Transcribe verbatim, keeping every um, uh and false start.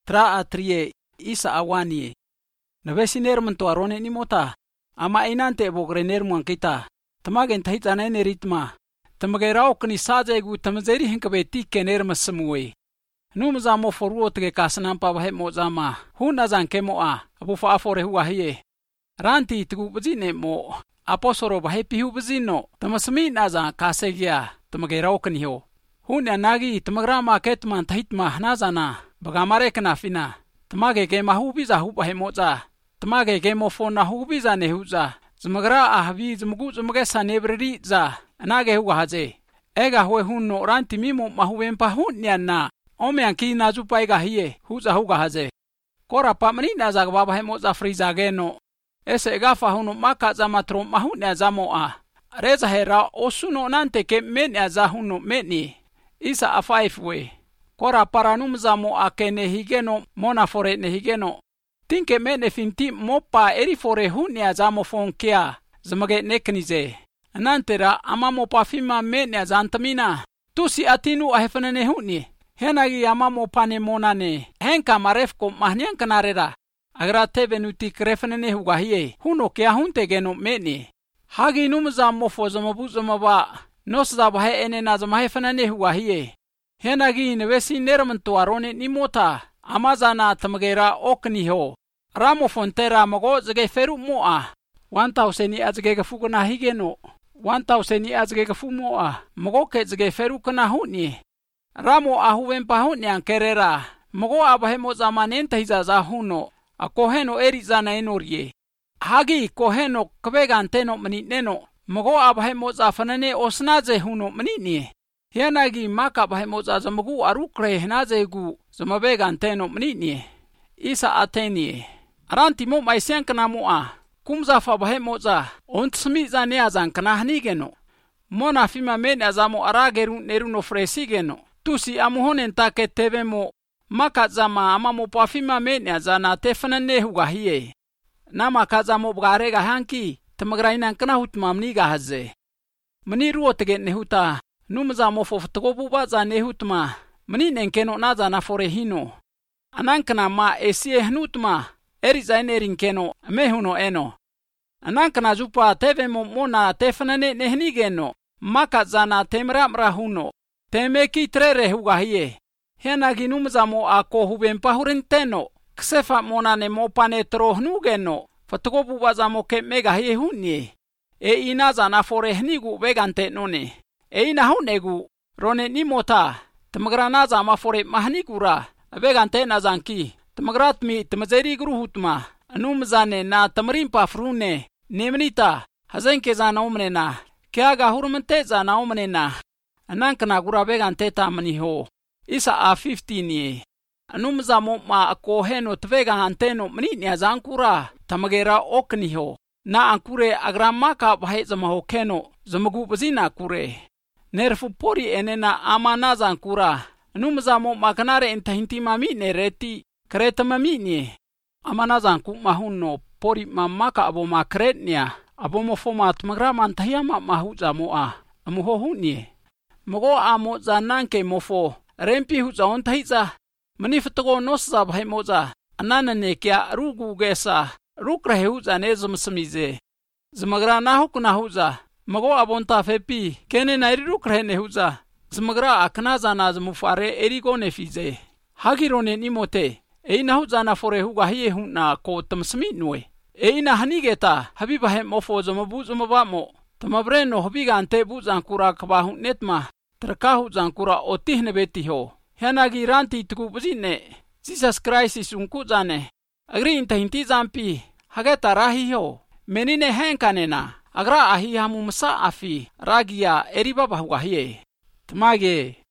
tra atrie isa awani. Nabesi nerman to arone ni mota. Ama inante bogre nermuan kita. Tamagen tahita na ritma. Tamagay raw kani saja gu tamazeri hinkabe tikke nermas semue. Numza mo forward ke kasanan pa bahe mo zama. Huna zan kemo a. Abu fa afore huwa hiye. Ranti tugu bajine mo. Aposoro bahe pihu bajino. Tamasmi na zan kasegia. Tamagay raw kani ho. Huna nagi tamagrama ketman tahitma nazana. Bagamare kana fina. Tamage ke mahubiza hubahe mo za. Tamage ke mo fona hubiza ne huza. Zamagra ahvi zamagu zamage sanebreri za. Anage huwa haze. Ega hue hunno ranti mimo mahuwempa hunnianna. Ome anki nazu paiga hiye huza huga haze. Kora pamani na zaga baba hemo za friza geno. Ese gafa huno maka za matro mahunnia za moa. Reza hera osuno nante ke menia za huno meni. Isa afaifwe. Kora paranum za moa ke nehigeno mona fore nehigeno. Tinke mene finti mopa eri fore hunnia za mo fonkia. Zamage neknize. Anantera ama mopa fima menia za antamina. Tusi atinu ahefane hunni. Henagi amamo pane monane. Henka marefko mahnian kanarera. Agra teve nuti krefene huga hiye. Huno kia hunte geno meni. Hagi numza mofo zamabu zamaba. Nos zabahe ene na zamahe fanane huga hiye. Henagi nevesi nermanto arone ni mota. Amazana tamagera okni ho. Ramo fontera mago zage feru moa. Wanta useni azge gafugo na higeno. Wanta useni azge gafu moa. Mago ke zage feru kana huni. Ramo ahuwen pahun yang kerera. Mogo abahemo zamanen tahizaza huno. A koheno eri zana enorie. Hagi koheno kabeganteno manitneno. Mogo abahemo zafanane osnaze huno manitnie. Hianagi maka abahemo zamagu arukre hnaze gu zamabeganteno manitnie. Isa atenie. Aranti mo maisian kana moa. Kumzafa abahemo za. Ontsmi za neazan kana hanigeno. Mona fima mene azamo arageru neruno fresigeno. Tusi amuhonen take tevemo maka zama amamo pafima menya zana tefanane huga hiye. Nama kazamo bgarega hanki tamagrainan kana hutma mniga haze. Mani ruotege nehuta numza mofoftogo buba za nehutma mani nenkeno naza na forehino. Anankana ma esie hnutma eri zainerin keno mehuno eno. Anankana zupa tevemo mona tefanane nehnigeno maka zana temramra huno. Temeki trere huga hiye. Henagi numzamo ako hubempa hurenteno. Ksefa monane mo pane trohnugeno. Fatogobu bazamo ke mega hiye hunye. E inaza na forehnigu vegante none. E ina hunegu rone nimota. Tamagranaza ma fore mahnigura. Vegante nazanki. Tamagratmi tamazeri gruhutma. Numzane na tamarimpa frune. Nemnita. Hazenke za naumnena. Kiaga hurmente za naumnena. Anankana gura vegante tamani ho. Isa a fifteen ye. Anumza mo ma akoheno tvega anteno mnini azankura tamagera okni ho. Na ankure agramaka bahe zamaho keno zamagu bazina kure. Nerfu pori enena amana zankura. Anumza mo makanare entahinti mami nereti kreta mami nye. Amana zanku mahunno pori mamaka abo makretnia. Abo mo fomat magrama antahiyama mahuza moa. Amuho hunye. Mogo amo za nanke mofo. Rempi huza ontahiza. Manifatogo nosa bahe moza. Anana nekia rugu gesa. Rukrahe huza nezum samize. Zamagra nahukuna huza. Mogo abonta fepi. Kene nairi rukrahe ne huza. Zamagra aknaza na zamufare erigo nefize. Hagirone nimote. Eina huza na fore huga hiye huna ko tamsmi nue. Eina hanigeta. Habibahe mofo zamabu zamabamo. Tamabreno hobiga ante buzan kura kabahu netma. Terkahu zan kura otihne beti ho. Henagi ranti tuku buzine. Jesus Christ isunku zane. Agri intahinti zampi. Hageta rahi ho. Menine henkanena. Agra ahi hamu msa afi. Ragia eriba bahuga hiye. Tamage.